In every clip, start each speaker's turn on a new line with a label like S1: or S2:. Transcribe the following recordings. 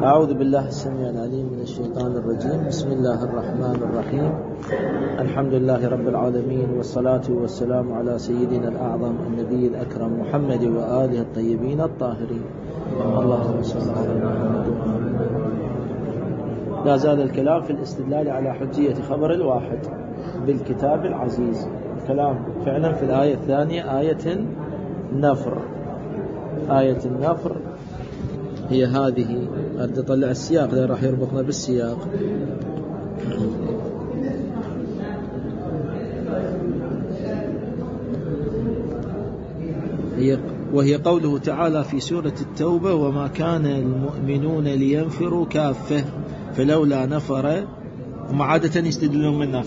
S1: أعوذ بالله السميع العليم من الشيطان الرجيم. بسم الله الرحمن الرحيم. الحمد لله رب العالمين، والصلاة والسلام على سيدنا الأعظم النبي الأكرم محمد وآله الطيبين الطاهرين. اللهم صل على محمد. لا زال الكلام في الاستدلال على حجية خبر الواحد بالكتاب العزيز. الكلام فعلا في الآية الثانية، آية النفر. آية النفر هي هذه. أريد أطلع السياق لأن راح يربطنا بالسياق. وهي قوله تعالى في سورة التوبة: وما كان المؤمنون لينفروا كافة فلولا نفر. هم عادة يستدلون منها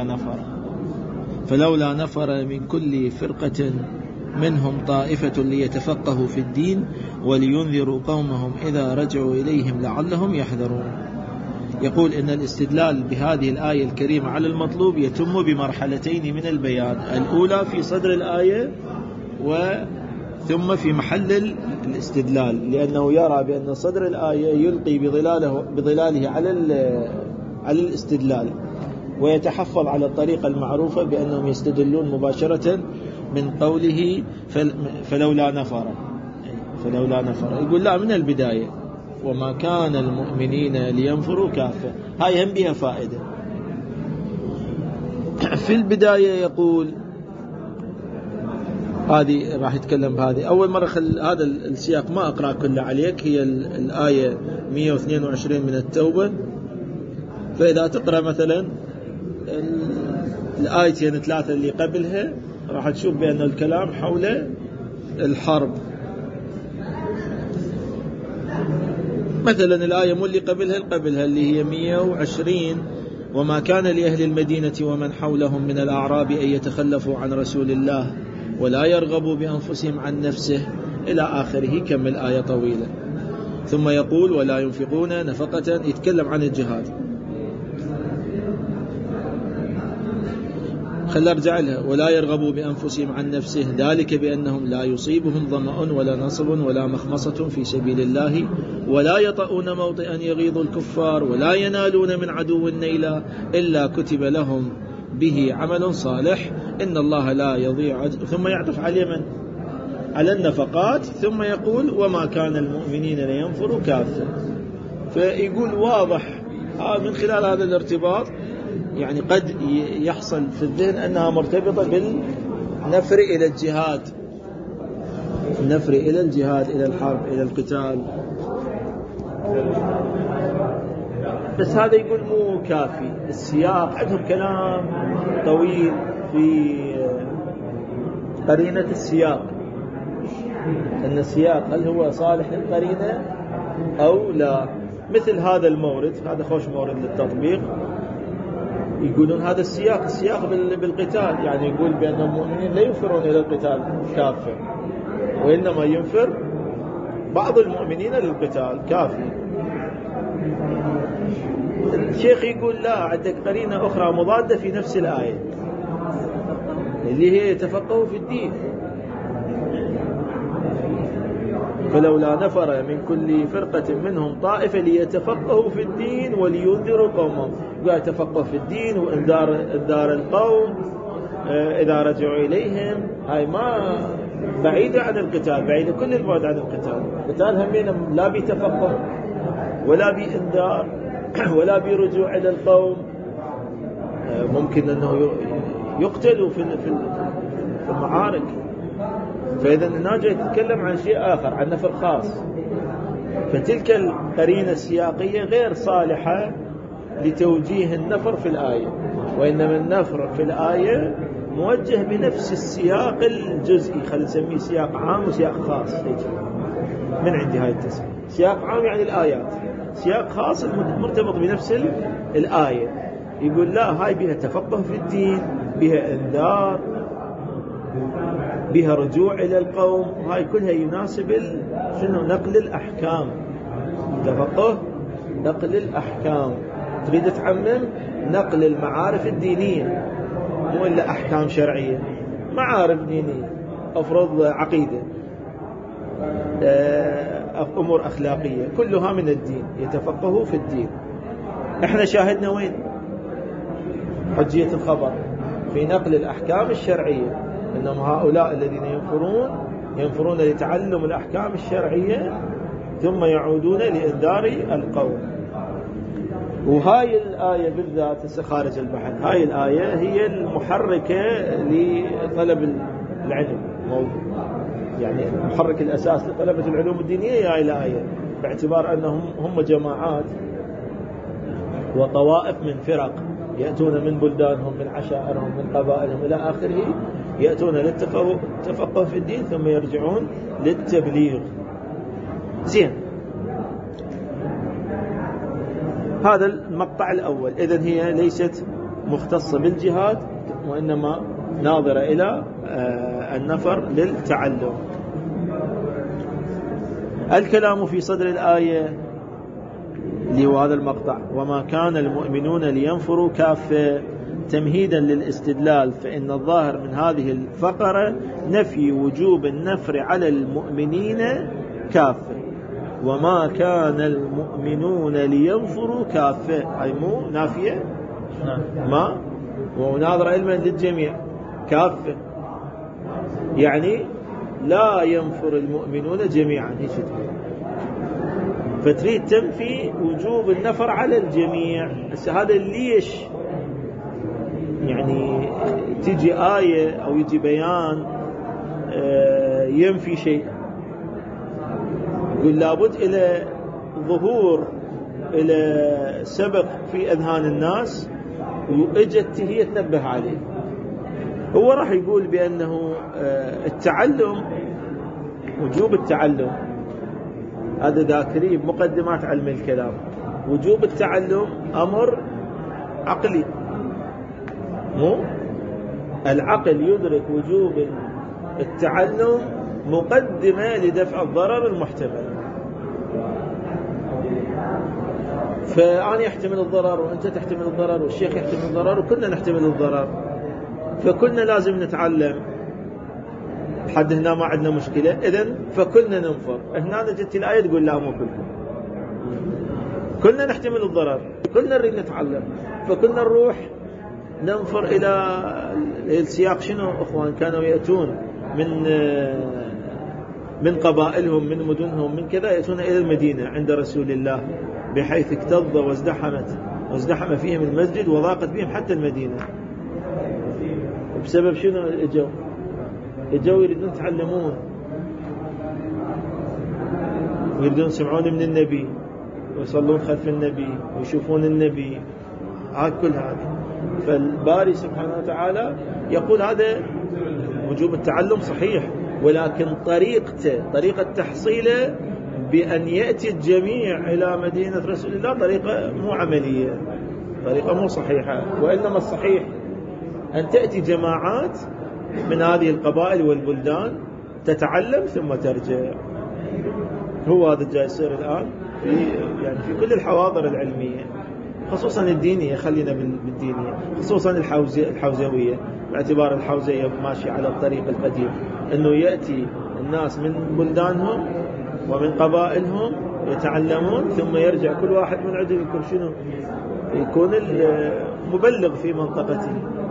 S1: فلولا نفر من كل فرقة منهم طائفة ليتفقهوا في الدين ولينذروا قومهم إذا رجعوا إليهم لعلهم يحذرون. يقول إن الاستدلال بهذه الآية الكريمة على المطلوب يتم بمرحلتين من البيان: الأولى في صدر الآية ثم في محل الاستدلال، لأنه يرى بأن صدر الآية يلقي بظلاله على الاستدلال، ويتحفظ على الطريقة المعروفة بأنهم يستدلون مباشرة من قوله فلولا نفر. يقول لا، من البداية وما كان المؤمنين لينفروا كافة. هاي هم بها فائدة. في البداية يقول، هذه راح يتكلم بهذه أول مرة. هذا السياق ما أقرأ كله عليك، هي الآية 122 من التوبة. فإذا تقرأ مثلا الآيتين 3 اللي قبلها راح تشوف بأن الكلام حول الحرب. مثلا الآية مو اللي قبلها اللي هي 120: وما كان لأهل المدينة ومن حولهم من الأعراب أن يتخلفوا عن رسول الله ولا يرغبوا بأنفسهم عن نفسه، إلى آخره. كمل آية طويلة. ثم يقول: ولا ينفقون نفقة، يتكلم عن الجهاد. خل أرجع لها: ولا يرغبوا بأنفسهم عن نفسه، ذلك بأنهم لا يصيبهم ظمأ ولا نصب ولا مخمصة في سبيل الله ولا يطؤون موطئا يغيظ الكفار ولا ينالون من عدو نيلا إلا كتب لهم به عمل صالح إن الله لا يضيع ثم يعطف على اليمن على النفقات، ثم يقول: وما كان المؤمنين لينفروا كافة. فيقول واضح من خلال هذا الارتباط، يعني قد يحصل في الذهن أنها مرتبطة بالنفر إلى الجهاد، النفر إلى الجهاد، إلى الحرب، إلى القتال. بس هذا يقول مو كافي. السياق عندهم كلام طويل في قرينة السياق، أن السياق هل هو صالح للقرينة أو لا. مثل هذا المورد، هذا خوش مورد للتطبيق. يقولون هذا السياق بالقتال، يعني يقول بأن المؤمنين لا ينفرون إلى القتال كافة، وإنما ينفر بعض المؤمنين للقتال كافي. الشيخ يقول لا، عندك قرينة أخرى مضادة في نفس الآية اللي هي يتفقهوا في الدين. فلولا نفر من كل فرقة منهم طائفة ليتفقهوا في الدين ولينذروا قومهم. قال يتفقه في الدين وإنذار القوم إذا رجعوا إليهم. هاي ما بعيدة عن القتال، بعيدة كل البعد عن القتال. القتال هم لا بيتفقه ولا بإنذار ولا برجوع إلى القوم. ممكن أنه يقتلوا في المعارك. فإذا الناجي يتكلم عن شيء آخر، عن نفر خاص. فتلك القرينة السياقية غير صالحة لتوجيه النفر في الآية، وإنما النفر في الآية موجه بنفس السياق الجزئي. خلينا نسميه سياق عام وسياق خاص. من عندي هاي التسمية. سياق عام يعني الآيات، سياق خاص مرتبط بنفس الآية. يقول لا، هاي بها تفقه في الدين، بها انذار، بها رجوع إلى القوم، وهاي كلها يناسب نقل الأحكام. تفقه نقل الأحكام. تريد تعمم نقل المعارف الدينية، مو إلا أحكام شرعية، معارف دينية. أفرض عقيدة، أمور أخلاقية كلها من الدين، يتفقهوا في الدين. احنا شاهدنا وين حجية الخبر في نقل الأحكام الشرعية، إنما هؤلاء الذين ينفرون لتعلم الأحكام الشرعية ثم يعودون لإنذار القوم. وهاي الآية بالذات خارج البحث، هاي الآية هي المحركة لطلب العلم، يعني المحرك الأساس لطلبة العلوم الدينية هي هاي الآية، باعتبار أنهم هم جماعات وطوائف من فرق يأتون من بلدانهم، من عشائرهم، من قبائلهم إلى آخره، يأتون للتفقه في الدين ثم يرجعون للتبليغ. زين، هذا المقطع الأول. إذن هي ليست مختصة بالجهاد، وإنما ناظرة إلى النفر للتعلم. الكلام في صدر الآية لهذا المقطع: وما كان المؤمنون لينفروا كافة، تمهيدا للاستدلال، فإن الظاهر من هذه الفقرة نفي وجوب النفر على المؤمنين كافة. وما كان المؤمنون لينفروا كافة، أي مو نافية، ما وناظر علما للجميع، كافة يعني لا ينفر المؤمنون جميعا، فتريد تنفي وجوب النفر على الجميع. هذا ليش يعني تيجي آية أو يجي بيان ينفي شيء، يقول لابد إلى ظهور، إلى سبق في أذهان الناس وإجت هي تنبه عليه. هو راح يقول بأنه التعلم، وجوب التعلم، هذا ذاكري بمقدمات علم الكلام، وجوب التعلم أمر عقلي، مو العقل يدرك وجوب التعلم مقدمة لدفع الضرر المحتمل. فأنا يحتمل الضرر، وأنت تحتمل الضرر، والشيخ يحتمل الضرر، وكلنا نحتمل الضرر، فكلنا لازم نتعلم. لحد هنا ما عندنا مشكلة، إذن فكلنا ننفر. هنا جت الآية تقول لا، مو كلنا، كلنا نحتمل الضرر، كلنا نريد نتعلم، فكلنا نروح ننفر إلى السياق. شنو أخوان؟ كانوا يأتون من قبائلهم، من مدنهم، من كذا، يأتون إلى المدينة عند رسول الله، بحيث اكتظ وازدحم فيهم المسجد وضاقت بهم حتى المدينة. بسبب شنو اجوا يريدون يتعلمون، ويريدون يسمعون من النبي، ويصلون خلف النبي، ويشوفون النبي، كل هذا. فالباري سبحانه وتعالى يقول هذا وجوب التعلم صحيح، ولكن طريقة تحصيله بأن يأتي الجميع إلى مدينة رسول الله طريقة مو عملية، طريقة مو صحيحة. وإنما الصحيح أن تأتي جماعات من هذه القبائل والبلدان تتعلم ثم ترجع. هو هذا جاي يصير الآن في كل الحواضر العلمية، خصوصا الدينية، خلينا بالدينية، خصوصا الحوزوية، باعتبار الحوزية ماشي على الطريق القديم، أنه يأتي الناس من بلدانهم ومن قبائلهم يتعلمون، ثم يرجع كل واحد من عنده يكون شنو، يكون المبلغ في منطقته.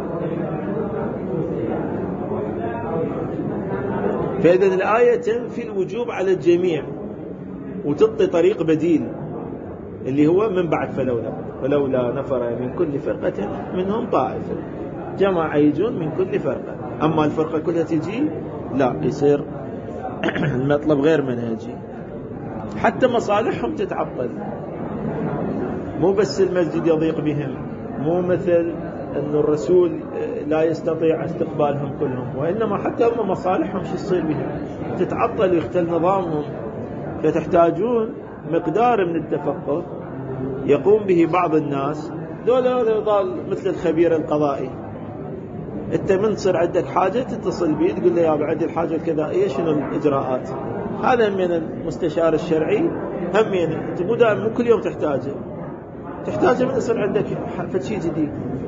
S1: فإذا الآية تنفي الوجوب على الجميع وتعطي طريق بديل، اللي هو من بعد فلولا نفر من كل فرقة منهم طائفة، جماعة يجون من كل فرقة. أما الفرقة كلها تجي لا، يصير المطلب غير منهجي، حتى مصالحهم تتعطل. مو بس المسجد يضيق بهم، مو مثل أن الرسول لا يستطيع استقبالهم كلهم، وإنما حتى هم مصالحهم شو يصير بهم، تتعطل ويختل نظامهم. فتحتاجون مقدار من التفقه يقوم به بعض الناس. دول مثل الخبير القضائي، انت من تصير عندك حاجة تتصل بيه تقول له يا ابو عندي الحاجة الكذائية، شنو الإجراءات؟ هذا من المستشار الشرعي، هم مو دائما، مو كل يوم تحتاجه من يصير عندك شيء جديد.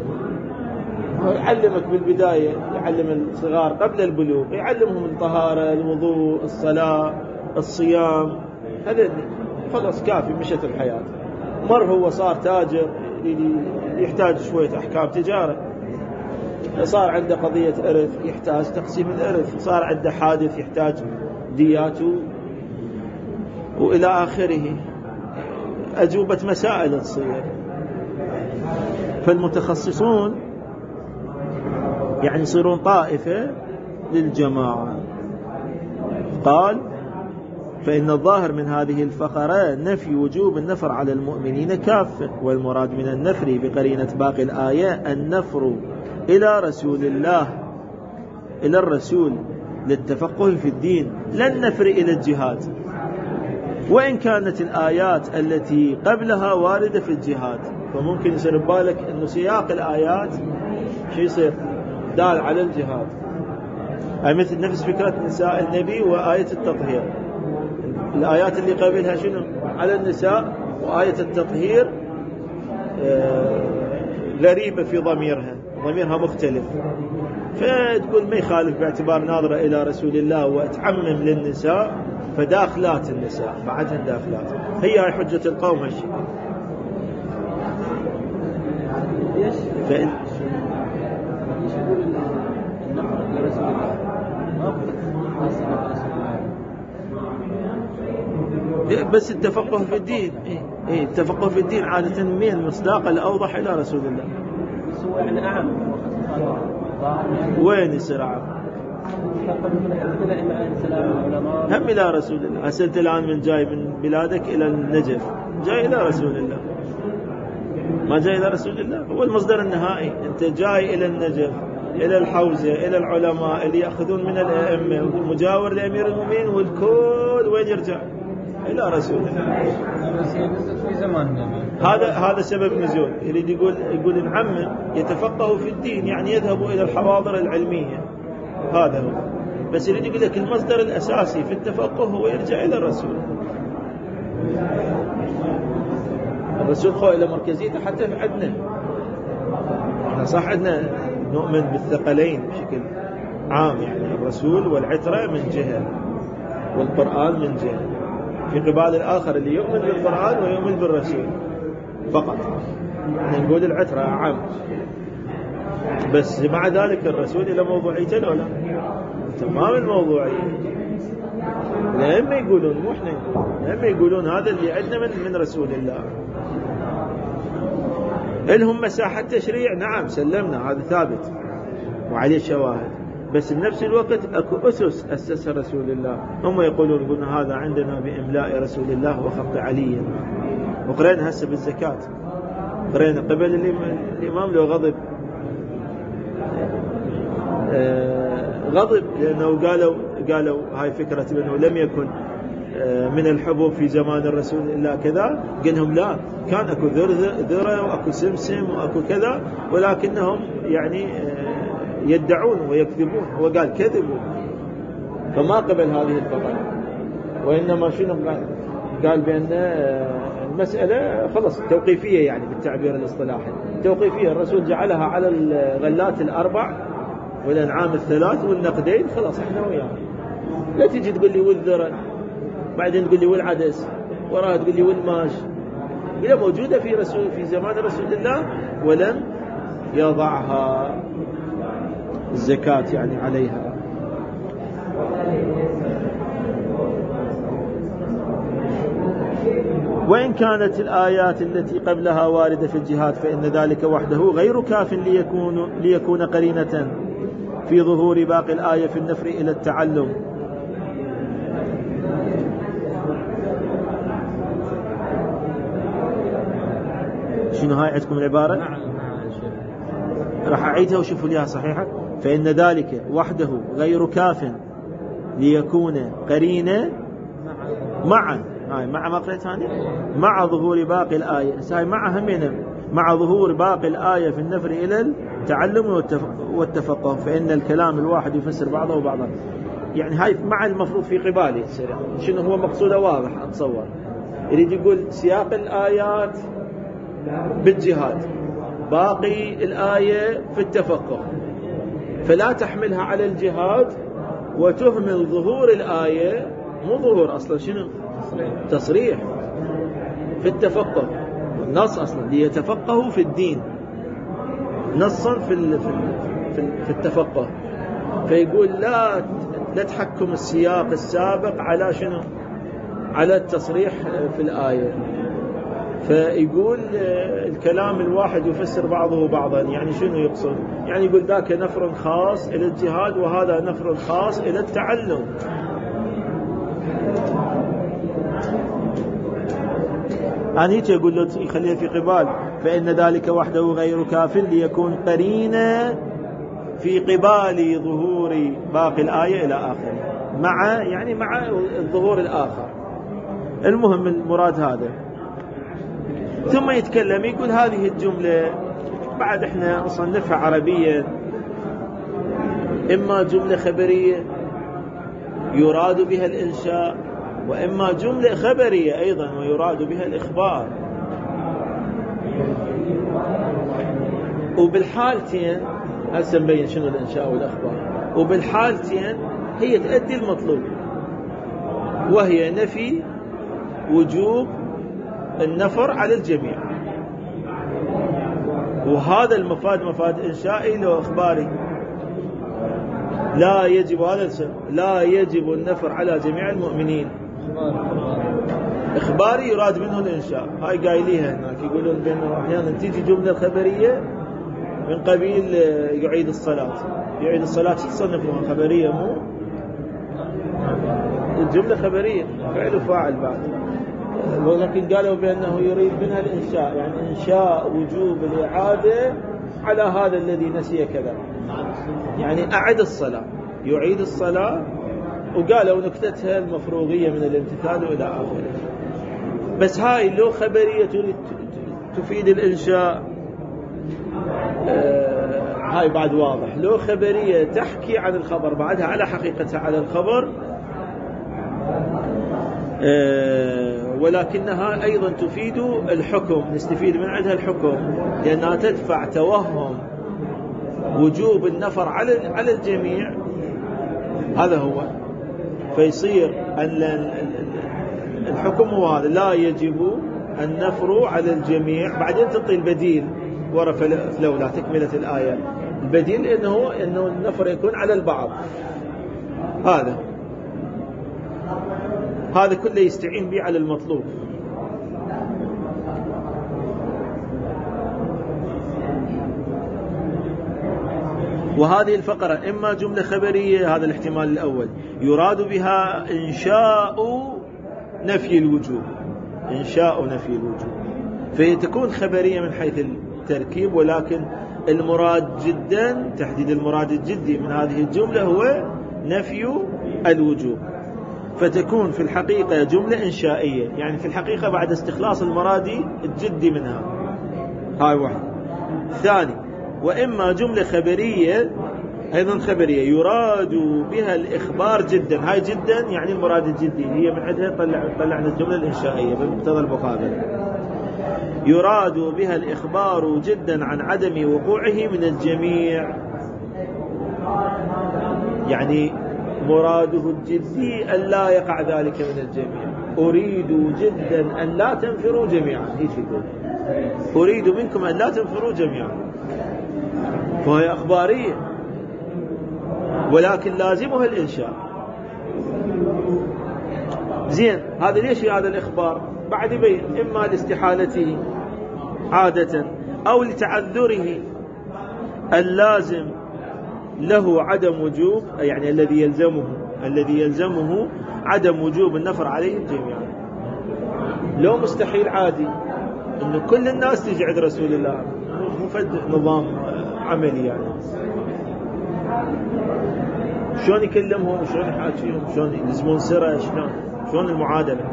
S1: يعلمك بالبداية، يعلم الصغار قبل البلوغ، يعلمهم الطهارة، الوضوء، الصلاة، الصيام، هذا خلاص كافي، مشت الحياة. مر هو صار تاجر يحتاج شوية أحكام تجارة، صار عنده قضية إرث يحتاج تقسيم الإرث، صار عنده حادث يحتاج دياته وإلى آخره، أجوبة مسائل تصير. فالمتخصصون يعني يصيرون طائفة للجماعة. قال فإن الظاهر من هذه الفقرة نفي وجوب النفر على المؤمنين كافة، والمراد من النفر بقرينة باقي الآية النفر إلى رسول الله، إلى الرسول للتفقه في الدين، لا النفر إلى الجهاد، وإن كانت الآيات التي قبلها واردة في الجهاد. فممكن يصير ببالك أنه سياق الآيات شو يصير دال على الجهاد، أي مثل نفس فكرة نساء النبي وآية التطهير. الآيات اللي قبلها شنو على النساء، وآية التطهير غريبة في ضميرها مختلف، فتقول ما يخالف باعتبار ناظرة إلى رسول الله وتعمم للنساء، فداخلات النساء بعدها داخلات، هي حجة القوم هالشيء. بس التفقه في الدين، التفقه في الدين عادة من مصداق الأوضح إلى رسول الله. وين يصير عام؟ هم إلى رسول الله. أسألت الآن من جاي من بلادك إلى النجف، جاي إلى رسول الله، ما جاي إلى رسول الله. هو المصدر النهائي. أنت جاي إلى النجف، إلى الحوزة، إلى العلماء اللي يأخذون من الأئمة، ومجاور لأمير المؤمنين، والكل وين يرجع؟ إلى رسول الله.
S2: في زماننا
S1: هذا سبب نزول. يريد يقول نعمم، يتفقه في الدين، يعني يذهب إلى الحواضر العلمية، هذا هو. بس يريد يقول لك المصدر الأساسي في التفقه هو يرجع إلى الرسول. الرسول خو إلى مركزيته حتى عندنا. احنا صح عندنا نؤمن بالثقلين بشكل عام، يعني الرسول والعترة من جهة، والقرآن من جهة، في قبال الآخر اللي يؤمن بالقرآن ويؤمن بالرسول فقط. نقول العترة عام، بس مع ذلك الرسول إلى موضوعيته ولا لا؟ تمام الموضوعية. لما يقولون مو احنا نقول، لما يقولون هذا اللي عندنا من رسول الله. إلهم مساحة تشريع، نعم سلمنا، هذا ثابت وعليه شواهد، بس بنفس الوقت اكو أسس أسسها رسول الله. هم يقولون قلنا هذا عندنا بإملاء رسول الله وخط علي. وقرأنا هسه بالزكاة، قرأنا قبل الإمام لو غضب لأنه قالوا هاي فكرة أنه لم يكن من الحبوب في زمان الرسول إلا كذا. قلهم لا، كان أكو ذرة وأكو سمسم وأكو كذا، ولكنهم يعني يدعون ويكذبون. هو قال كذبوا، فما قبل هذه الفقرة. وإنما شنو قال بأن المسألة خلص توقيفية، يعني بالتعبير الاصطلاحي توقيفية. الرسول جعلها على الغلات الأربع والأنعام الثلاث والنقدين، خلاص احنا وياه. لا تجي تقول لي والذرة، بعدين تقول لي والعدس، وراها تقول لي والماش. هي موجودة في زمان رسول الله، ولم يضعها الزكاة يعني عليها. وإن كانت الآيات التي قبلها واردة في الجهاد، فإن ذلك وحده غير كاف ليكون قرينة في ظهور باقي الآية في النفر إلى التعلم. شنو هاي عندكم العبارة؟ راح أعيدها وشوفوا ليها صحيحة. فإن ذلك وحده غير كاف ليكون قرينة مع ما قرأت هذه، مع ظهور باقي الآية. هاي مع همنا، مع ظهور باقي الآية في النفر إلى التعلم والتفقه، فإن الكلام الواحد يفسر بعضه وبعضا. يعني هاي مع المفروض في قبالي شنو هو مقصوده واضح أتصور. يريد يقول سياق الآيات بالجهاد، باقي الآية في التفقه، فلا تحملها على الجهاد وتهمل ظهور الآية. مو ظهور أصلا، شنو تصريح في التفقه، النص أصلا ليتفقهوا في الدين، نصا في التفقه. فيقول لا تحكم السياق السابق على شنو؟ على التصريح في الآية. فيقول الكلام الواحد يفسر بعضه بعضا. يعني شنو يقصد؟ يعني يقول ذاك نفر خاص إلى الجهاد وهذا نفر خاص إلى التعلم. يعني يقول له يخليها في قبال، فإن ذلك وحده غير كاف ليكون قرينا في قبال ظهور باقي الآية إلى آخره، مع الظهور الآخر. المهم المراد هذا. ثم يتكلم يقول هذه الجملة بعد احنا نصنفها عربيا، إما جملة خبرية يراد بها الإنشاء، وإما جملة خبرية أيضا ويراد بها الإخبار. وبالحالتين هسه نبين شنو الإنشاء والإخبار. وبالحالتين هي تؤدي المطلوب، وهي نفي وجوب النفر على الجميع. وهذا المفاد مفاد إنشائي لو إخباري. لا يجب النفر على جميع المؤمنين. إخباري يراد منه الإنشاء. هاي قايليها هناك، يقولون بأنه أحيانا تيجي جملة خبرية من قبيل يعيد الصلاة تصنفها خبرية، مو الجملة خبرية فعل وفاعل بعد. ولكن قالوا بأنه يريد منها الإنشاء، يعني إنشاء وجوب الإعادة على هذا الذي نسي كذا، يعني أعد الصلاة، يعيد الصلاة. وقالوا نكتتها المفروغية من الامتثال إلى آخره. بس هاي لو خبرية تفيد الإنشاء، هاي بعد واضح. لو خبرية تحكي عن الخبر بعدها على حقيقتها على الخبر، ولكنها أيضا تفيد الحكم، نستفيد من عندها الحكم، لأنها تدفع توهم وجوب النفر على الجميع. هذا هو. فيصير أن الحكم هو هذا، لا يجب النفر على الجميع. بعدين تعطي البديل ورا فلولا تكملة الآية. البديل إنه النفر يكون على البعض. هذا كله يستعين به على المطلوب. وهذه الفقرة إما جملة خبرية، هذا الاحتمال الأول، يراد بها إنشاء نفي الوجوب، فهي تكون خبرية من حيث التركيب، ولكن المراد جدا، تحديد المراد الجدي من هذه الجملة هو نفي الوجوب. فتكون في الحقيقة جملة إنشائية، يعني في الحقيقة بعد استخلاص المراد الجدي منها. هاي واحد. ثاني، وإما جملة خبرية أيضا خبرية يراد بها الإخبار جدا. هاي جدا يعني المراد الجدي، هي من عندها طلعنا الجملة الإنشائية بمقتضى المقابلة. يراد بها الإخبار جدا عن عدم وقوعه من الجميع، يعني مراده الجدي أن لا يقع ذلك من الجميع. أريد جدا أن لا تنفروا جميعا، أريد منكم أن لا تنفروا جميعا، وهي أخبارية، ولكن لازمها الإنشاء. زين، هذا ليش هذا الإخبار؟ بعد يبين إما لاستحالته عادة أو لتعذره اللازم له عدم وجوب، يعني الذي يلزمه عدم وجوب النفر عليهم جميعا. لو مستحيل عادي إنه كل الناس تجي عند رسول الله، مفد نظام عملي، يعني شلون يكلمهم، شلون يحاكيهم، شلون يلزمون سرة، شلون المعادلة؟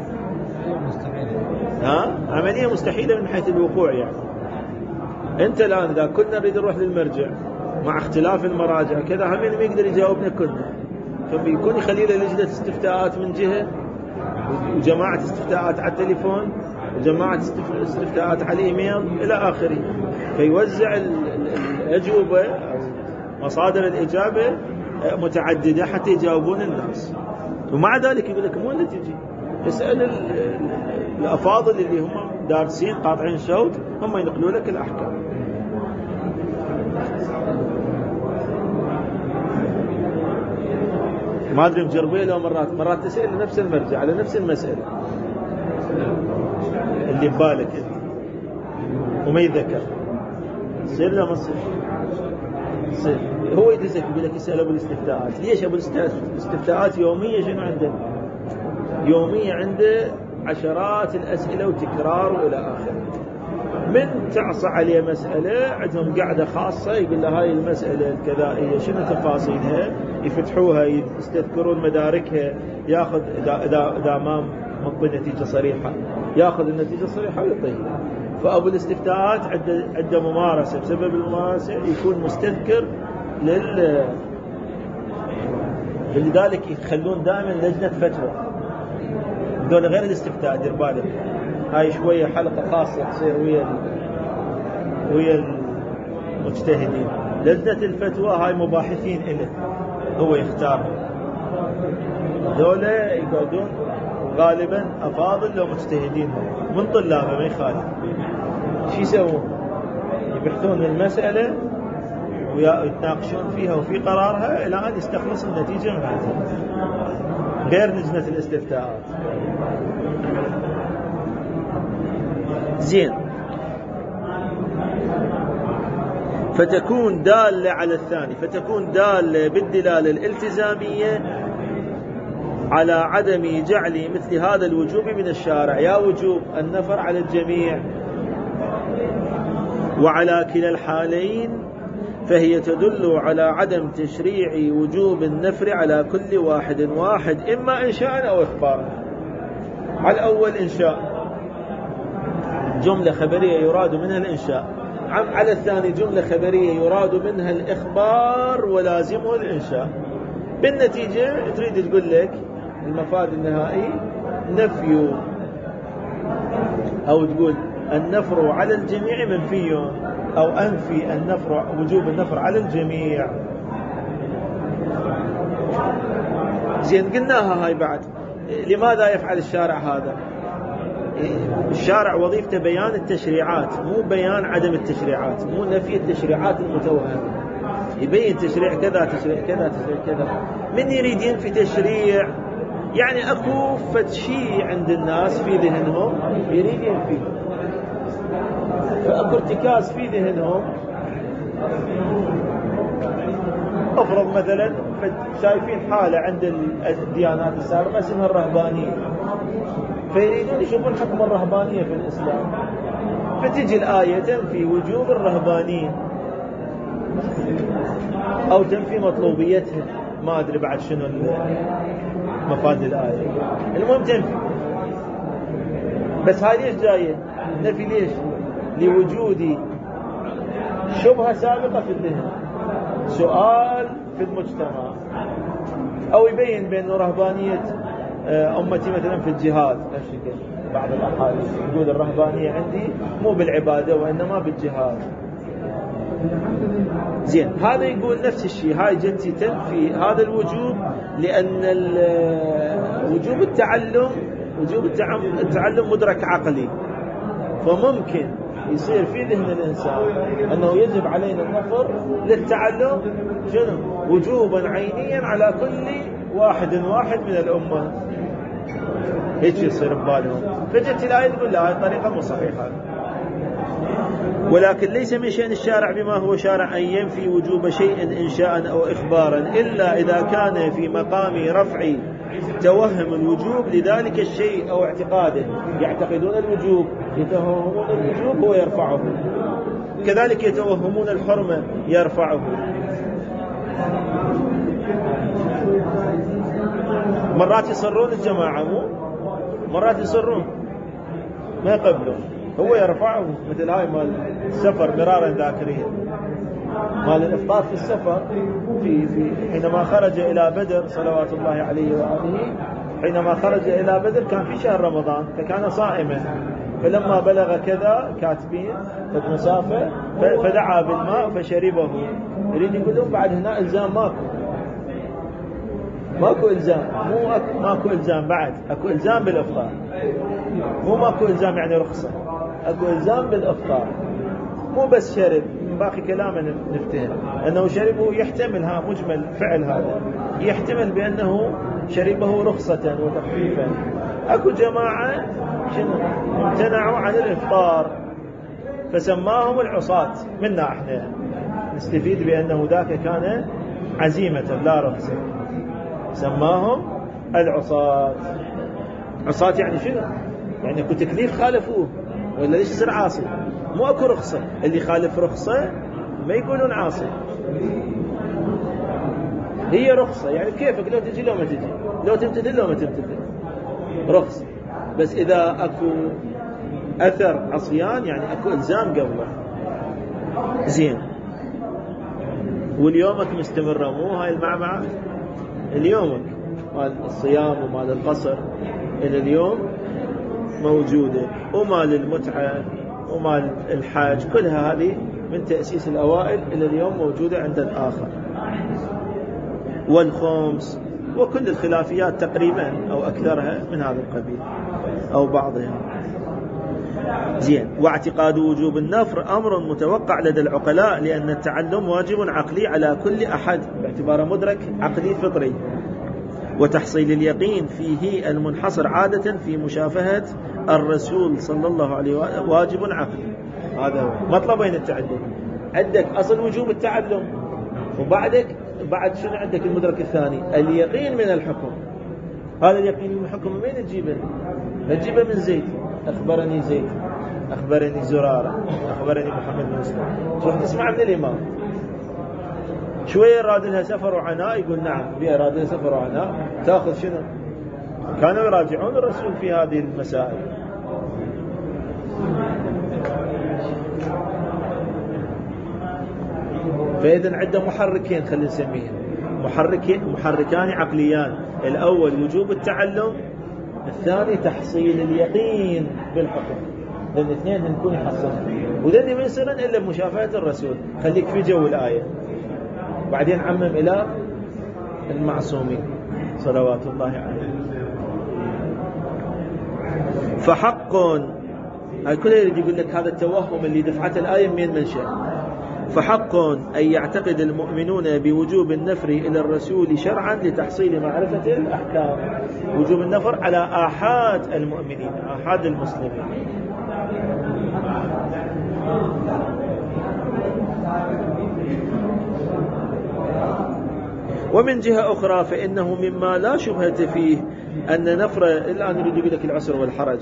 S1: عملية مستحيلة من حيث الوقوع. يعني أنت الآن إذا كنا نريد نروح للمرجع مع اختلاف المراجع كذا، هم ما يقدر يجاوبنا كلنا، فبيكون يخلي له لجنة استفتاءات من جهة، وجماعة استفتاءات على التليفون، وجماعة استفتاءات على الإيميل إلى آخره، فيوزع الأجوبة أو مصادر الإجابة متعددة حتى يجاوبون الناس. ومع ذلك يقول لك مو اللي تجي اسأل الأفاضل اللي هم دارسين قاطعين شوط، هم ينقلوا لك الأحكام. ما أدري مجربيه لو مرات تسأل نفس المرجع على نفس المسألة اللي ببالك انت وما يذكر، تصير لا ما تصير. هو يدزك يقول لك يسأل أبو الاستفتاءات. ليش أبو الاستفتاءات يومية؟ شنو عنده؟ يومية عنده عشرات الأسئلة وتكرار وإلى آخره. من تعصى عليه مسألة عندهم قاعدة خاصة يقول له هاي المسألة الكذائية شنو تفاصيلها، يفتحوها يستذكرون مداركها، ياخذ إذا ما منطي نتيجة صريحة ياخذ النتيجة الصريحة ويعطيها. فأبو الاستفتاءات عنده ممارسة، بسبب الممارسة يكون مستذكر لذلك يخلون دائما لجنة فتوى. دول غير الاستفتاء، دير بالك هاي شوية حلقة خاصة تصير ويا المجتهدين. لجنة الفتوى هاي مباحثين إله، هو يختار. دول يقعدون غالبا أفاضل لو مجتهدين من طلابه ما يخالف. شو يسوون؟ يبحثون المسألة ويتناقشون فيها وفي قرارها إلى أن يستخلص النتيجة من عندها، غير لجنة الاستفتاءات. زين. فتكون دالة على الثاني، فتكون دالة بالدلالة الالتزامية على عدم جعل مثل هذا الوجوب من الشارع، يا وجوب النفر على الجميع وعلى كلا الحالين، فهي تدل على عدم تشريع وجوب النفر على كل واحد إما إنشاء أو إخبار. على الأول إنشاء، جملة خبرية يراد منها الإنشاء. على الثاني جملة خبرية يراد منها الإخبار ولازمه الإنشاء. بالنتيجة تريد تقول لك المفاد النهائي نفي، أو تقول النفر على الجميع منفي، أو أنفي النفر وجوب النفر على الجميع. زين قلناها هاي بعد. لماذا يفعل الشارع هذا؟ الشارع وظيفته بيان التشريعات، مو بيان عدم التشريعات، مو نفي التشريعات المتوهمة. يبين تشريع كذا تشريع كذا تشريع كذا. من يريد ينفي تشريع يعني أكو فتشي عند الناس في ذهنهم يريد ينفي، فأكو ارتكاز في ذهنهم. أفرض مثلا شايفين حالة عند الديانات السابقة اسمها الرهبانية، فيريدون يشوفون حكم الرهبانية في الإسلام، فتجي الآية تنفي وجوب الرهبانية أو تنفي مطلوبيتها، ما أدري بعد شنو مفاد الآية، المهم تنفي. بس هاي ليش جاية؟ نفي ليش؟ لوجود شبهة سابقة في الذهن، سؤال في المجتمع، أو يبين بأن رهبانية أمتي مثلا في الجهاد. بعض الأحاديث يقول الرهبانية عندي مو بالعبادة وإنما بالجهاد. زين، هذا يقول نفس الشيء، هاي جتي تنفي هذا الوجوب، لأن وجوب التعلم مدرك عقلي، فممكن يصير في ذهن الإنسان أنه يجب علينا النفر للتعلم شنو؟ وجوبا عينيا على كل واحد من الأمة. هيك يصير ببالهم، فجت الآية تقول لا، هذه الطريقة مو صحيحة. ولكن ليس من شأن الشارع بما هو شارع أن ينفي وجوب شيء إنشاء أو إخبارا، إلا إذا كان في مقام رفع توهم الوجوب لذلك الشيء أو اعتقاده. يعتقدون الوجوب، يتوهمون الوجوب هو يرفعه، كذلك يتوهمون الحرمة يرفعه. مرات يصرون الجماعة، مو مرات يصرون ما يقبلون، هو يرفعه. مثل هاي مال السفر مرارا ذاكريا، مال الإفطار في السفر، في حينما خرج إلى بدر صلوات الله عليه وآله، حينما خرج إلى بدر كان في شهر رمضان فكان صائما، فلما بلغ كذا كاتبين مسافة فدعا بالماء فشربه. يريد يقول لهم بعد هنا إلزام ماكو، ماكو إلزام، ماكو إلزام بعد، أكو إلزام بالإفطار، مو ماكو إلزام يعني رخصة، أكو إلزام بالإفطار، مو بس شرب. باقي كلامه نفتهم أنه شربه يحتمل مجمل فعل هذا يحتمل بأنه شربه رخصة وتخفيفا. أكو جماعة امتنعوا عن الإفطار فسماهم العصاة، منا احنا نستفيد بأنه ذاك كان عزيمة لا رخصة، سماهم العصاة. عصاة يعني شنو؟ يعني اكو تكليف خالفوه ولا ليش يصير عاصي؟ مو اكو رخصة، اللي خالف رخصة ما يقولون عاصي، هي رخصة يعني كيفك، لو تجي لو ما تجي، لو تمتثل لو ما تمتثل، رخصة. بس إذا أكو أثر عصيان يعني أكو إلزام قبله. زين، واليومك مستمرة، مو هاي المعمعة اليومك مال الصيام ومال القصر إلى اليوم موجودة، ومال المتعة ومال الحاج، كلها هذه من تأسيس الأوائل إلى اليوم موجودة عند الآخر. والخمس وكل الخلافيات تقريبا أو أكثرها من هذا القبيل أو بعضها. زين، واعتقاد وجوب النفر أمر متوقع لدى العقلاء، لأن التعلم واجب عقلي على كل أحد باعتباره مدرك عقلي فطري، وتحصيل اليقين فيه المنحصر عادة في مشافهة الرسول صلى الله عليه وسلم واجب عقلي. هذا هو مطلبين التعلم، عندك أصل وجوب التعلم، وبعدك بعد شنو عندك المدرك الثاني اليقين من الحكم. هذا اليقين من الحكم من تجيبه؟ تجيبه من زيد، أخبرني زيد، أخبرني زرارة، أخبرني محمد بن مسلم، تروح تسمع من الإمام. شوية راد لها سفر وعناء، يقول نعم بها راد لها سفر وعناء، تأخذ شنو؟ كانوا يراجعون الرسول في هذه المسائل. فإذا عندنا محركين، خلينا نسميهم محركان عقليان، الأول وجوب التعلم، الثاني تحصيل اليقين بالحكم. لأن الاثنين نكون يحصلون، وذني ما يصيرن إلا بمشافهة الرسول. خليك في جو الآية، بعدين عمم إلى المعصومين صلوات الله عليه. فحق، هاي كلها يريد يقول لك هذا التوهم اللي دفعت الآية من منشأ. فحق أن يعتقد المؤمنون بوجوب النفر إلى الرسول شرعا لتحصيل معرفة الأحكام. وجوب النفر على آحاد المؤمنين، آحاد المسلمين. ومن جهة أخرى فإنه مما لا شبهة فيه أن نفر، الآن يريد يقول لك العسر والحرج،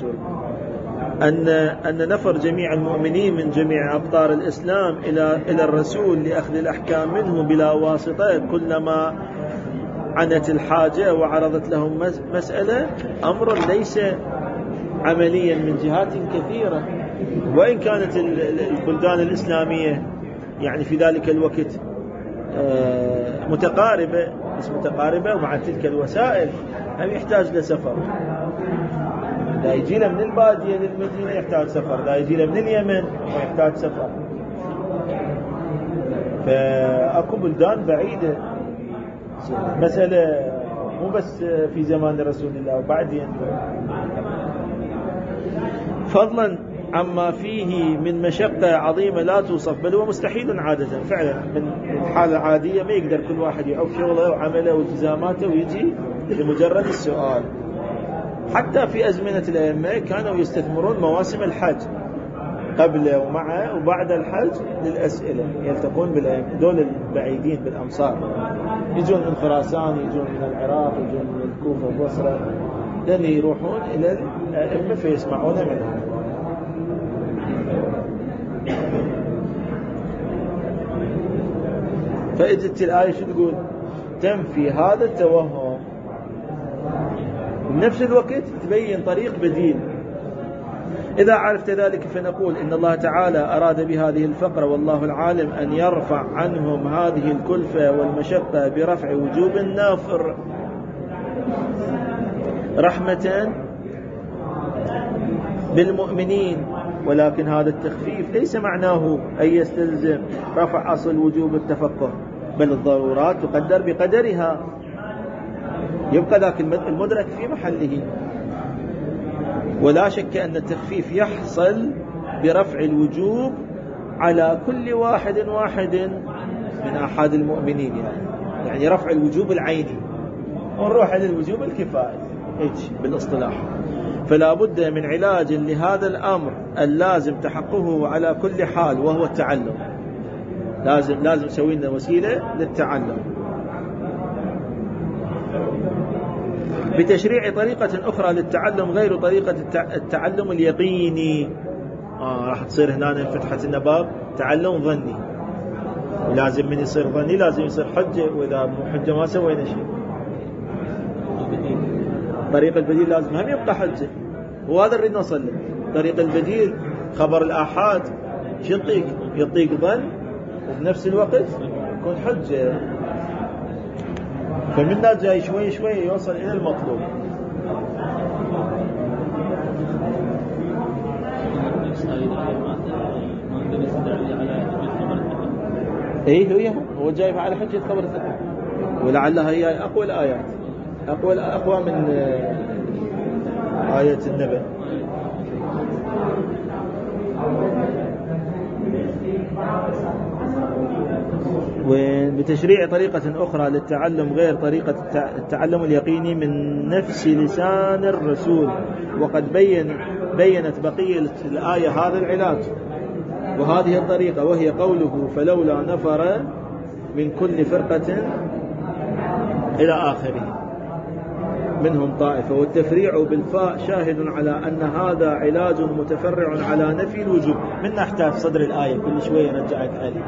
S1: أن نفر جميع المؤمنين من جميع أقطار الإسلام إلى الرسول لأخذ الأحكام منه بلا واسطة كلما عنت الحاجة وعرضت لهم مسألة، أمر ليس عمليا من جهات كثيرة. وإن كانت البلدان الإسلامية يعني في ذلك الوقت متقاربة، بس متقاربة ومع تلك الوسائل هم يحتاج لسفر. لا يجي له من البادية للمدينة يحتاج سفر، لا يجي له من اليمن ويحتاج سفر. فأكو بلدان بعيدة، مسألة مو بس في زمان رسول الله وبعدين، فضلا عما فيه من مشقة عظيمة لا توصف، بل هو مستحيل عادة. فعلا من الحالة العادية ما يقدر كل واحد يعوف شغله وعمله والتزاماته ويجي لمجرد السؤال. حتى في أزمنة الأئمة كانوا يستثمرون مواسم الحج قبل ومع وبعد الحج للأسئلة، يلتقون بالأئمة دول البعيدين بالأمصار، يجون من خراسان، يجون من العراق، يجون من الكوفة والبصرة، لأن يروحون إلى الأئمة فيسمعون منهم. فإجت الآية شو تقول؟ تنفي هذا التوهم، بنفس الوقت تبين طريق بديل. إذا عرفت ذلك فنقول إن الله تعالى أراد بهذه الفقرة والله العالم أن يرفع عنهم هذه الكلفة والمشقة برفع وجوب النفر رحمة بالمؤمنين. ولكن هذا التخفيف ليس معناه أن يستلزم رفع أصل وجوب التفقه، بل الضرورات تقدر بقدرها. يبقى ذاك المدرك في محله. ولا شك أن التخفيف يحصل برفع الوجوب على كل واحد من أحد المؤمنين، يعني رفع الوجوب العيني، ونروح إلى الوجوب الكفائي بالاصطلاح. فلا بد من علاج لهذا الأمر اللازم تحققه على كل حال، وهو التعلم. لازم نسوي لنا وسيلة للتعلم بتشريع طريقة أخرى للتعلم غير طريقة التعلم اليقيني. راح تصير هنا فتحة النباب تعلم ظني، ولازم من يصير ظني لازم يصير حجة، وإذا مو حجة ما سوينا شيء. طريق البديل لازم هم يبقى حجة، وهذا نريد نوصل له. طريق البديل خبر الآحاد شو يعطيك ظن وبنفس الوقت يكون حجة. فمن جاي شوي شوي يوصل إلى المطلوب. ايه هو جايب على حجة خبر الثقة، ولعلها هي أقوى الآيات، أقوى من آية النبأ. وبتشريع طريقة أخرى للتعلم غير طريقة التعلم اليقيني من نفس لسان الرسول. وقد بينت بقية الآية هذا العلاج وهذه الطريقة، وهي قوله فلولا نفر من كل فرقة إلى آخره منهم طائفة. والتفريع بالفاء شاهد على أن هذا علاج متفرع على نفي الوجوب. من نحتاج صدر الآية كل شوية رجعت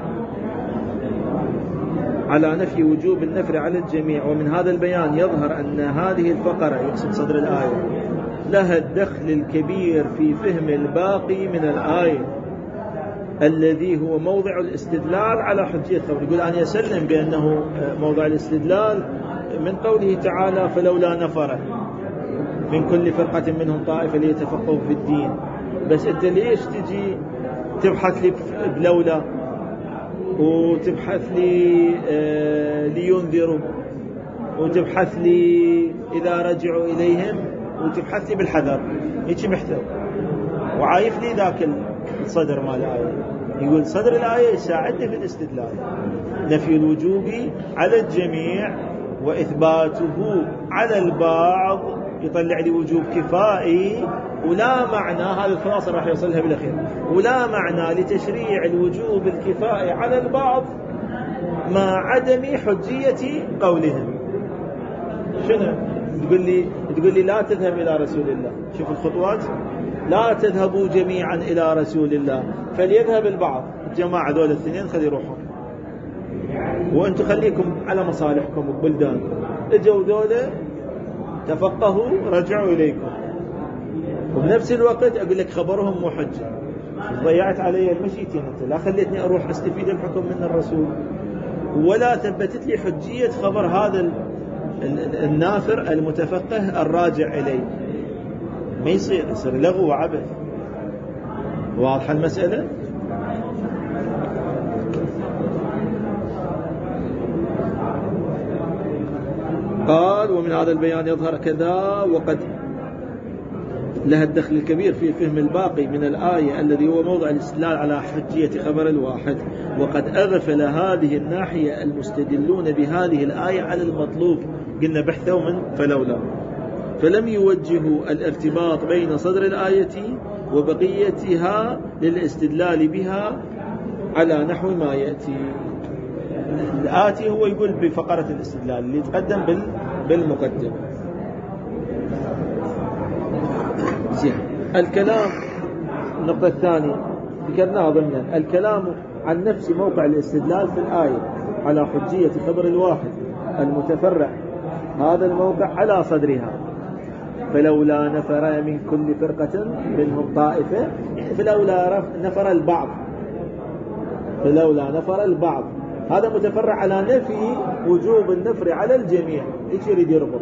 S1: على نفي وجوب النفر على الجميع. ومن هذا البيان يظهر أن هذه الفقرة يقصد صدر الآية لها الدخل الكبير في فهم الباقي من الآية الذي هو موضع الاستدلال على حجية خبر. يقول أن يسلم بأنه موضع الاستدلال من قوله تعالى فلولا نفر من كل فرقة منهم طائفة ليتفقهوا في الدين. بس أنت ليش تجي تبحث لي بلولا وتبحث لي لينذروا وتبحث لي إذا رجعوا إليهم وتبحث لي بالحذر؟ هيك محتوى وعايف لي ذاك الصدر مال الآية. يقول صدر الآية يساعدني في الاستدلال، نفي الوجوب على الجميع وإثباته على البعض يطلع لي وجوب كفائي. ولا معنى، هذه الخلاصة راح يوصلها بالأخير، ولا معنى لتشريع الوجوب الكفائي على البعض مع عدم حجية قولهم. شنو تقول لي لا تذهب إلى رسول الله. شوف الخطوات، لا تذهبوا جميعا إلى رسول الله، فليذهب البعض. الجماعة دول الاثنين خلي يروحوا، وأنتم خليكم على مصالحكم وبلدانكم. اجوا دولة تفقهوا رجعوا إليكم، وبنفس الوقت أقول لك خبرهم مو حجة. ضيعت علي المشيتين أنت، لا خليتني أروح أستفيد الحكم من الرسول، ولا ثبتت لي حجية خبر هذا النافر المتفقه الراجع إليه. ما يصير لغو وعبث. واضحة المسألة؟ قال ومن هذا البيان يظهر كذا وقد لها الدخل الكبير في فهم الباقي من الآية الذي هو موضع الاستدلال على حجية خبر الواحد. وقد أغفل هذه الناحية المستدلون بهذه الآية على المطلوب. قلنا بحثوا من فلولا، فلم يوجهوا الارتباط بين صدر الآية وبقيتها للاستدلال بها على نحو ما يأتي. الآتي هو يقول بفقرة الاستدلال اللي يتقدم بالمقدمة. زين. الكلام، النقطة الثانية ذكرناها ضمنا، الكلام عن نفس موقع الاستدلال في الآية على حجية خبر الواحد المتفرع هذا الموقع على صدرها. فلولا نفر من كل فرقة منهم طائفة، فلولا نفر البعض، فلولا نفر البعض، هذا متفرع على نفي وجوب النفر على الجميع. ايش يريد يربط؟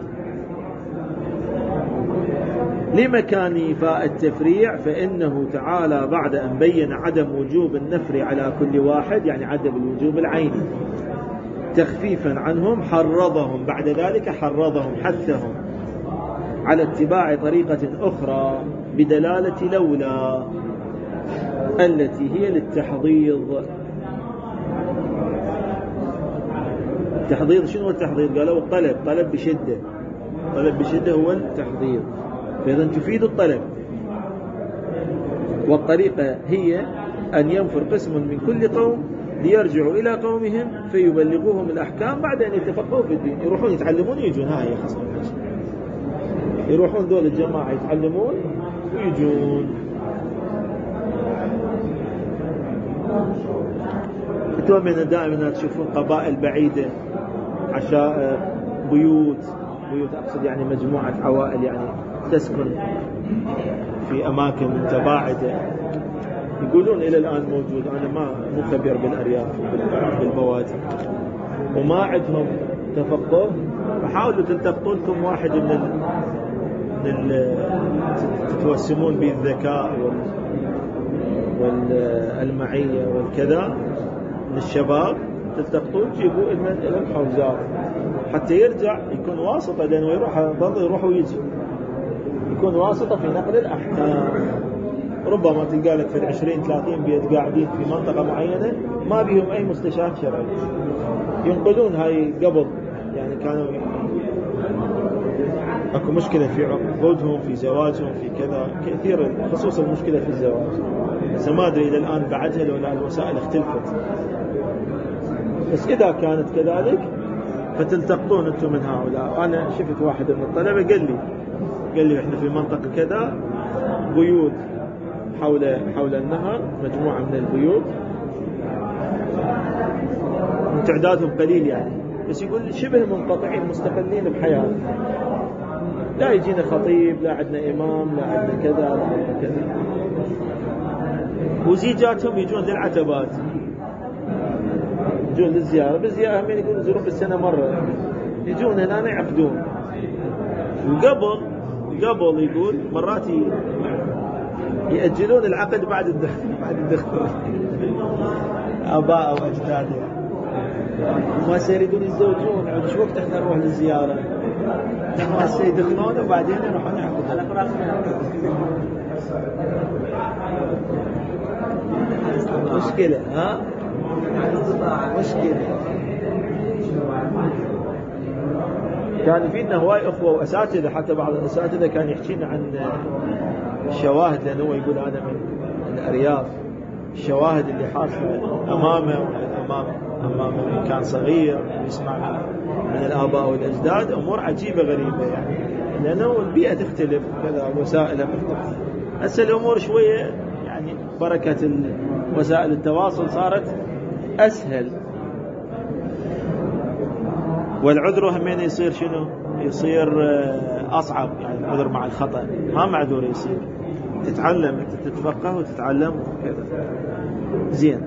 S1: لمكان فاء التفريع، فإنه تعالى بعد أن بين عدم وجوب النفر على كل واحد، يعني عدم الوجوب العيني، تخفيفا عنهم حرضهم بعد ذلك حثهم على اتباع طريقة أخرى بدلالة لولا التي هي للتحضيض. التحضيض شنو التحضيض؟ قالوا طلب بشدة هو التحضيض، فإذا تفيد الطلب. والطريقة هي أن ينفر قسم من كل قوم ليرجعوا إلى قومهم فيبلغوهم الأحكام بعد أن يتفقهوا في الدين. يروحون يتعلمون ويجون، هي خاصة يروحون دول الجماعة يتعلمون ويجون. أتوقع دائما تشوفون قبائل بعيدة، عشائر، بيوت أقصد يعني مجموعة عوائل يعني تسكن في أماكن متباعدة، يقولون إلى الآن موجود. أنا مو خبير بالأرياف بالبوادي وما عندهم تفقه، فحاولوا تلتقطوا لكم واحد من تتوسمون به الذكاء والمعية والكذا من الشباب، تلتقطون تجيبوا إلى الحوزات حتى يرجع يكون واسطة، لأنه يروح ويجي، يكون واسطة في نقل الأحكام. ربما تلقى لك في 20-30 بيت قاعدين في منطقة معينة ما بيهم أي مستشار شرعي، ينقلون هاي قبل، يعني كانوا أكو مشكلة في عقودهم، في زواجهم، في كذا كثير، خصوصا المشكلة في الزواج. بس ما أدري إلى الآن بعدها لو الوسائل اختلفت، بس إذا كانت كذلك فتلتقطون أنتم من هؤلاء. أنا شفت واحد من الطلبة قال لي إحنا في منطقة كذا بيوت حول النهر، مجموعة من البيوت تعدادهم قليل يعني، بس يقول شبه منقطعين مستقلين بحياتهم، لا يجينا خطيب، لا عندنا إمام، لا عندنا كذا، لا عندنا كذا. وزيجاتهم يجون للعتبات، يجون للزيارة، بالزيارة هم يقولون يزورون بالسنة مرة، يجون هنا يعقدون. وقبل يقول مرات يأجلون العقد بعد الدخول آباء وأجداد، ما سيريدون يتزوجون، عند شو وقت احنا نروح للزيارة، ما سيدخلون وبعدين يروحون يعقدون. مشكلة مشكلة. كان فينا هواي أخوة وأساتذة، حتى بعض الأساتذة كان يحكينا عن الشواهد، لأنه هو يقول أنا من الأرياف، الشواهد اللي حاصلة أمامه من كان صغير يسمع من الآباء والأجداد أمور عجيبة غريبة، يعني لأنه البيئة تختلف كذا، وسائل تختلف. هسه الأمور شوية يعني بركة وسائل التواصل صارت أسهل، والعذر همين يصير شنو؟ يصير أصعب، يعني العذر مع الخطأ ما معذور، يصير تتعلم، تتفقه وتتعلم كذا زين.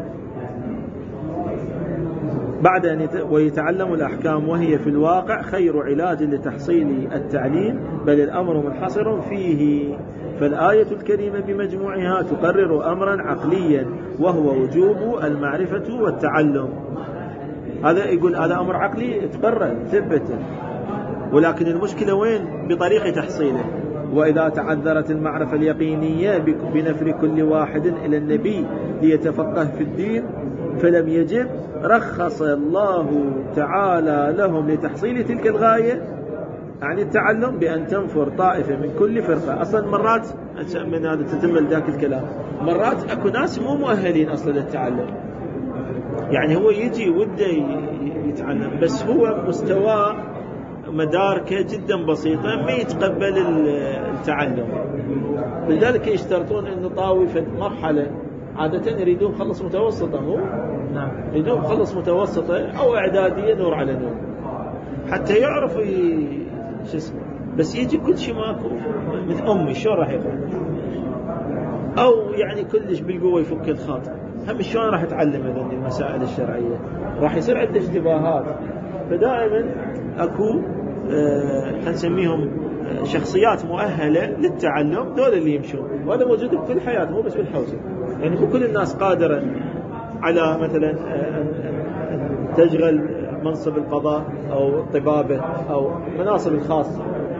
S1: بعد أن ويتعلم الأحكام وهي في الواقع خير علاج لتحصيل التعليم، بل الأمر منحصر فيه. فالآية الكريمة بمجموعها تقرر أمرا عقليا، وهو وجوب المعرفة والتعلم. هذا يقول هذا أمر عقلي تقرر ثبته، ولكن المشكلة وين؟ بطريقة تحصيله. وإذا تعذرت المعرفة اليقينية بنفر كل واحد إلى النبي ليتفقه في الدين فلم يجب، رخص الله تعالى لهم لتحصيل تلك الغاية عن التعلم بأن تنفر طائفة من كل فرقة. أصلا مرات من هذا تتمل ذاك الكلام، مرات أكو ناس مو مؤهلين أصلا للتعلم، يعني هو يجي وده يتعلم بس هو مستوى مداركه جدا بسيطة، ما يتقبل التعلم. لذلك يشترطون أنه طاوي في مرحلة، عادة يريدون خلص متوسطة، هو نعم يريدون خلص متوسطة أو إعدادية نور على نور حتى يعرف شو اسمه. بس يجي كل شيء ماكو من أمي شو راح يقول، أو يعني كلش بالقوة يفك الخاطر، هم شلون راح يتعلم هذه المسائل الشرعية؟ راح يصير عنده اشتباهات. فدائما أكو هنسميهم شخصيات مؤهلة للتعلم، دول اللي يمشون، وهذا موجود في كل حياة مو بس في الحوزة. يعني مو كل الناس قادرة على مثلا أن تشغل منصب القضاء أو الطبابة أو مناصب الخاصة.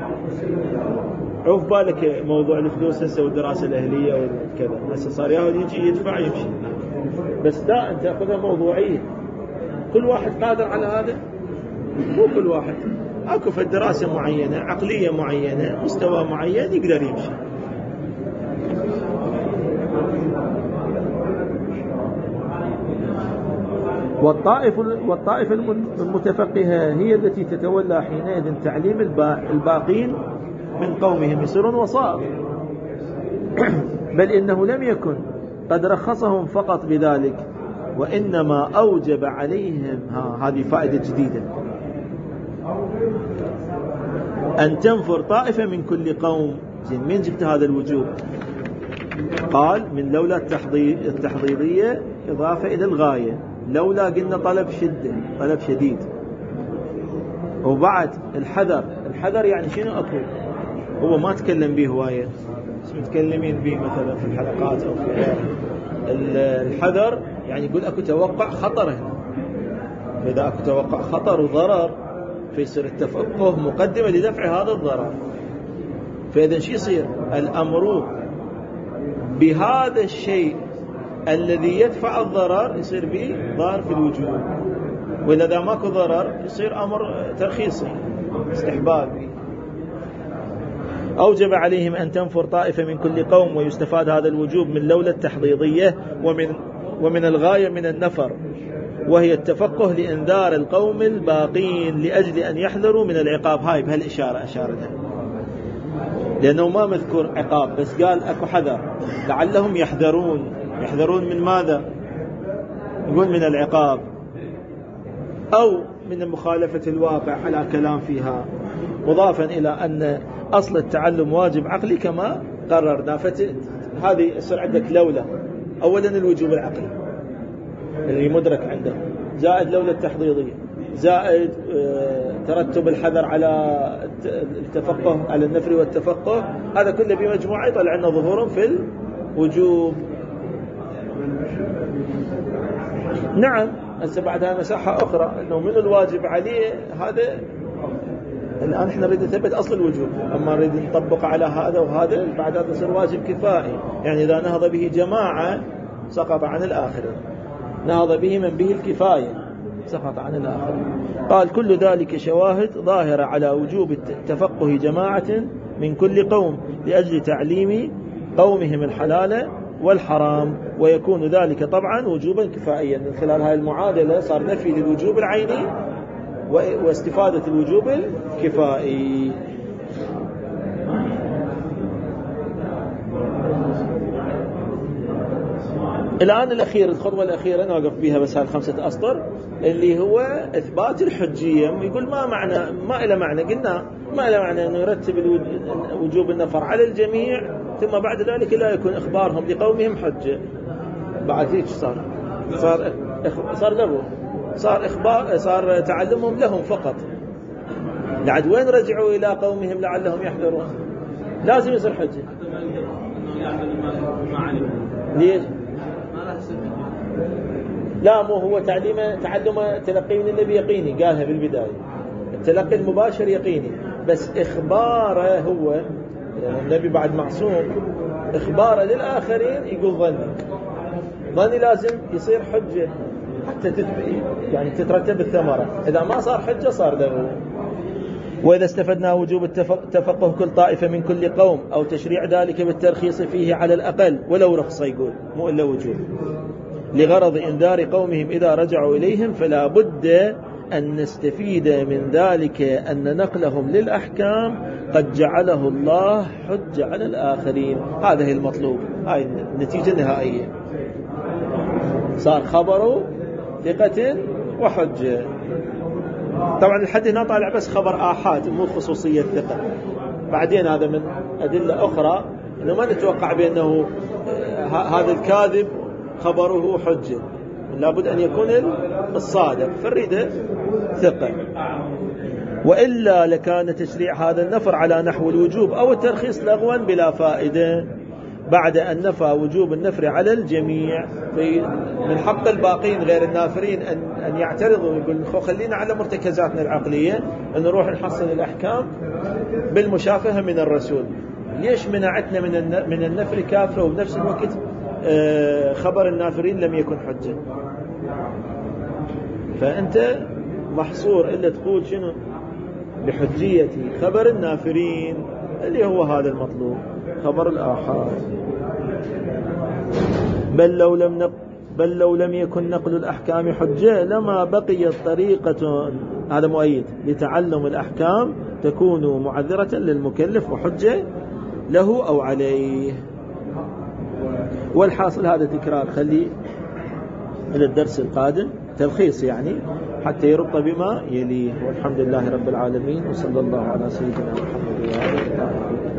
S1: عوف بالك موضوع الفلوس هسه والدراسة الأهلية وكذا، هسه صار ياخذ يجي يدفع يمشي، بس لا أنت أخذها موضوعية. كل واحد قادر على هذا؟ مو كل واحد. أكو في الدراسة معينة، عقلية معينة، مستوى معين يقدر يمشي. والطائفة المتفقهة هي التي تتولى حينئذ تعليم الباقين من قومهم، يصيرون وسائط. بل إنه لم يكن قد رخصهم فقط بذلك، وإنما أوجب عليهم، هذه فائدة جديدة، أن تنفر طائفة من كل قوم. من جبت هذا الوجوب؟ قال من لولا التحضيضية إضافة إلى الغاية، لولا قلنا طلب شدة، طلب شديد. وبعد الحذر يعني شنو أكو؟ هو ما تكلم به هواية، بس متكلمين به مثلا في الحلقات أو في غيرها. الحذر يعني يقول أكو توقع خطر هنا، إذا أكو توقع خطر وضرر فيصير التفقه مقدمة لدفع هذا الضرر. فإذا شو يصير؟ الأمر بهذا الشيء الذي يدفع الضرر يصير به ضار في الوجوب، وإذا ماكو ضرر يصير أمر ترخيصي استحبابي. أوجب عليهم أن تنفر طائفة من كل قوم. ويستفاد هذا الوجوب من لولا التحضيضية ومن الغاية من النفر، وهي التفقه لإنذار القوم الباقين لأجل أن يحذروا من العقاب. هاي بهالإشارة أشار لها، لأنه ما مذكور عقاب، بس قال أكو حذر لعلهم يحذرون من ماذا؟ يقول من العقاب أو من مخالفة الواقع على كلام فيها، مضافا إلى أن أصل التعلم واجب عقلي كما قررنا. هذه يصير عندك لولا، أولا الوجوب العقلي اللي مدرك عنده، زائد لولا التحضيضية، زائد ترتب الحذر على التفقه، على النفر والتفقه. هذا كله بمجموعة يطلع لنا ظهورا في الوجوب. نعم، هسه بعدها مساحة أخرى أنه من الواجب عليه هذا. الآن احنا نريد نثبت أصل الوجوب، أما نريد نطبق على هذا وهذا، بعد هذا يصير واجب كفائي. يعني إذا نهض به جماعة سقط عن الآخرين، نهض به من به الكفاية سقط عن الآخرين. قال كل ذلك شواهد ظاهرة على وجوب تفقه جماعة من كل قوم لأجل تعليم قومهم الحلال والحرام، ويكون ذلك طبعا وجوبا كفائيا. من خلال هذه المعادلة صار نفي للوجوب العيني واستفادة الوجوب الكفائي. الآن الأخير، الخطوة الأخيرة نوقف بها بس هالخمسة أسطر، اللي هو إثبات الحجية. يقول ما إلى معنى، قلنا ما إلى معنى أنه يرتب وجوب النفر على الجميع ثم بعد ذلك لا يكون إخبارهم لقومهم حجة. بعد هيك صار له، صار تعلمهم لهم فقط. لعد وين رجعوا إلى قومهم لعلهم يحذرون؟ لازم يصير حجة. ليش؟ لا، مو هو تعلم تلقي من النبي يقيني، قالها بالبداية. التلقي المباشر يقيني، بس إخباره هو، يعني النبي بعد معصوم، إخباره للآخرين يقول ظني لازم يصير حجة حتى يعني تترتب الثمرة. إذا ما صار حجة صار ضروري. وإذا استفدنا وجوب تفقه كل طائفة من كل قوم أو تشريع ذلك بالترخيص فيه على الأقل ولو رخصة، يقول مو إلا وجوب، لغرض إنذار قومهم إذا رجعوا إليهم، فلا بد أن نستفيد من ذلك أن نقلهم للأحكام قد جعله الله حجة على الآخرين. هذا هي المطلوب، هاي النتيجة النهائية. صار خبره ثقة وحجة. طبعا الحد هنا طالع بس خبر آحاد، مو خصوصية ثقة. بعدين هذا من أدلة أخرى أنه ما نتوقع بأنه هذا الكاذب خبره حجة، لابد أن يكون الصادق، فالريدة ثقة. وإلا لكان تشريع هذا النفر على نحو الوجوب أو الترخيص لغوا بلا فائدة. بعد أن نفى وجوب النفر على الجميع. من حق الباقين غير النافرين أن يعترضوا ويقولوا خلينا على مرتكزاتنا العقلية، أن نروح نحصل الأحكام بالمشافهة من الرسول. ليش منعتنا من النفر كافة وبنفس الوقت خبر النافرين لم يكن حجة؟ فأنت محصور إلا تقول شنو بحجية خبر النافرين اللي هو هذا المطلوب، خبر الآحاد. بل لو لم يكن نقل الأحكام حجة لما بقيت طريقة، هذا مؤيد، لتعلم الأحكام تكون معذرة للمكلف وحجة له أو عليه. والحاصل هذا تكرار، خلي إلى الدرس القادم تلخيص يعني حتى يربط بما يليه. والحمد لله رب العالمين، وصلى الله على سيدنا محمد وعلى آله وصحبه.